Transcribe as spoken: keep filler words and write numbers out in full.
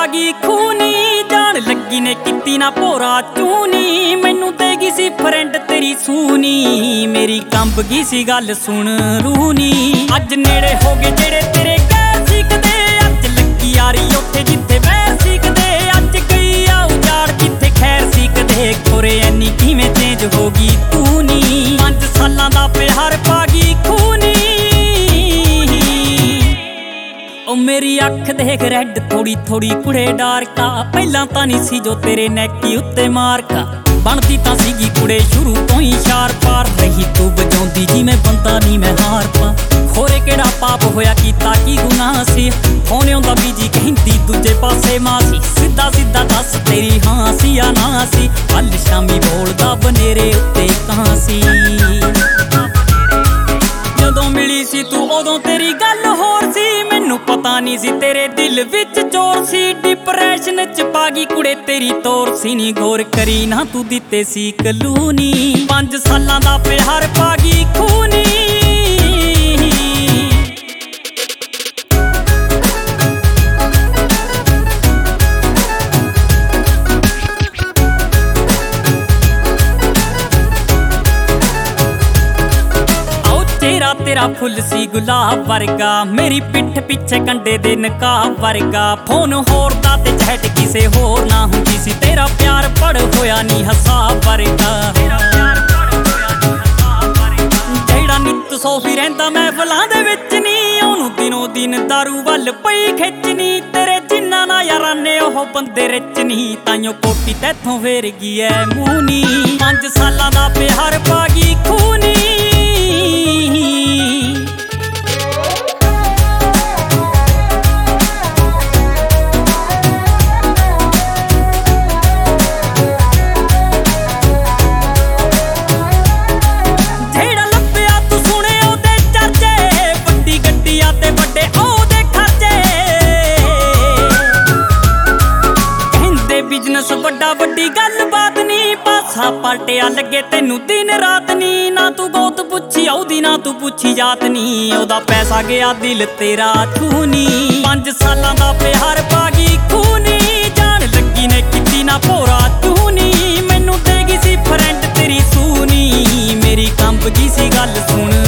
गई खूनी, जान लगी ने किती ना भोरा चूनी। मैनू ते गई सी फ्रेंड तेरी सूनी, मेरी कंब गई सी गल सुन रूनी। अज नेड़े हो गए जेड़े तेरे गैर सीखदे, अज लगी यारी उत्थे जिथे वैर सीखदे। अज गई आ उजाड़ जिथे खैर सीखदे, खोरे ऐनी किवें चेंज हो गई तू नी। पंज सालां दा प्यार पा गई खूनी, ओ मेरी अख देख रैड थोड़ी थोड़ी कुड़े डारका। पहला तां नी सी जो तेरे नैकी उत्ते मारका, बनदी तां सीगी कुड़े शुरू तो ही शार पार। रही तू बजाउंदी जिवें बंदा नी मैं हार पा। खोरे केड़ा पाप होया कीता की गुनाह सी, फोन आउंदा बीजी कहंदी दूजे पासे मासी। सीधा सीधा दस तेरी हां सी या ना सी, कल शामी बोलदा बनेरे उत्ते कहां सी। जदों मिली सी तू उदों तेरी गल होर सी, मैनू पता नी सी तेरे दिल विच चोर सी। डिप्रेशन च पा गई कुड़े तेरी तोर सी नी, गौर करी ना तू दिते सी कलूनी। पंज सालां दा प्यार पा गई खूनी, तेरा तेरा फुल सी गुलाब वर्गा, मेरी पिठ पिछे कंडे दे नकाब वर्गा। फोन होर दा ते चैट किसे होर ना हुंदी सी, तेरा प्यार पड़ होया नी हसाब वर्गा। जेड़ा नित सोफी रहिंदा महफिलां दे विच नी, ओनू दिनों दिन दारू वल पई खिचनी। तेरे जिन्ना ना यारां ने ओह बंदे रिच नी, ताइयों कोटी तैथों फेर गई ऐ मूंह नी। पंज सालां दा प्यार पा गई खूनी, बिजनेस बड़ा बड़ी गल बात नी। पासा पलटिया लगे तेनू दिन रात नी, ना तू गोत पुछी औदी ना तू पुछी जात नी। ओदा पैसा गया दिल तेरा छू नी, पंज सालां दा प्यार पा गई खूनी। जान लगी ने किती ना भोरा चूनी, मैनू ते गई सी फ्रेंड तेरी सूनी, मेरी कंब गई सी गल सुन